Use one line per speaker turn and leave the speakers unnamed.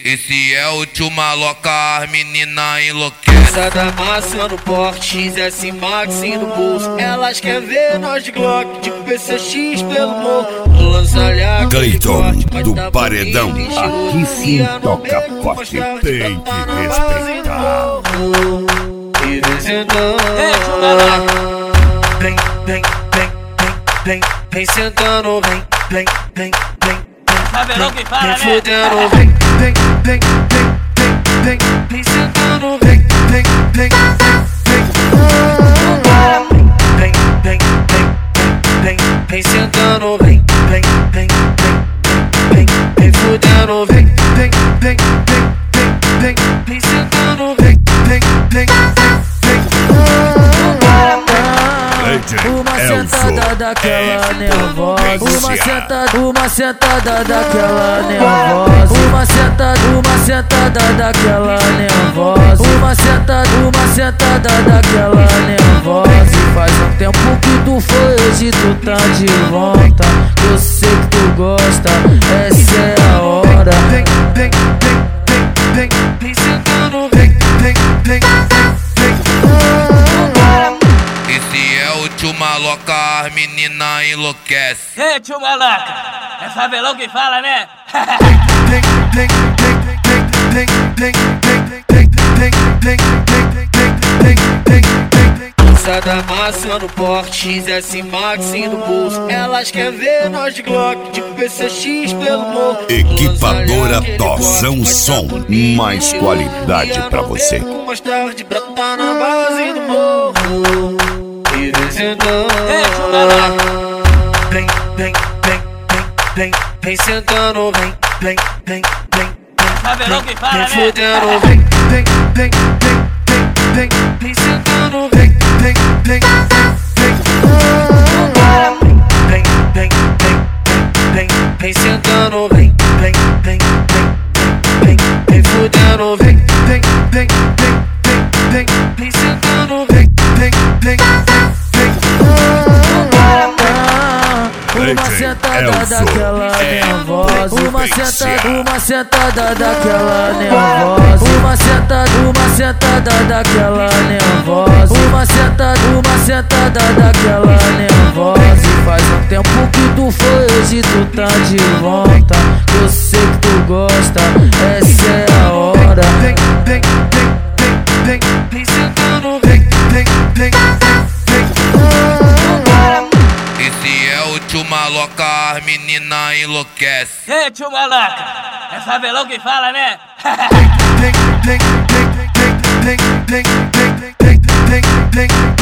Esse é o tio Maloca, as menina enlouquece.
Essa da massa no porte, XS Max no bolso. Elas querem ver nós de Glock, tipo PCX pelo morro.
Cleiton do Paredão. Aqui sim toca forte, tem que respeitar.
E sentando, vem, vem, vem, vem, vem sentando, vem.
Cabelão que fala, né?
Fudendo, vem sentando, vem sentando, vem fudendo, vem sentando, vem.
Uma sentada daquela nervosa, uma sentada daquela nervosa, uma sentada daquela nervosa, uma sentada daquela nervosa. E faz um tempo que tu foi, hoje tu tá de volta. Eu sei que tu gosta, essa é a hora.
Vem sentando, vem.
Esse é o tio Maloca, as menina enlouquece.
Ei, tio Maloca, é Cabelão que fala, né?
Essa da massa no porte, XS Max no bolso. Elas querem ver nós de Glock, tipo PCX pelo morro.
Equipadora Tosão Som, mais qualidade pra você.
Com mais tarde pra tá na base do morro. E vem sentando, vem sentando, vem.
Cabelão que fala, né?
Fudendo, vem sentando, vem sentando, vem fudendo, vem sentando, vem.
Uma sentada daquela nervosa, uma sentada daquela nervosa, uma sentada daquela nervosa, uma sentada daquela nervosa. E faz um tempo que tu foi, hoje tu tá de volta. Eu sei que tu gosta, essa é a hora.
Vem sentando, vem.
Esse é o tio Maloca, as menina enlouquece.
Ei, tio Maloca, é Cabelão que fala, né?
Vem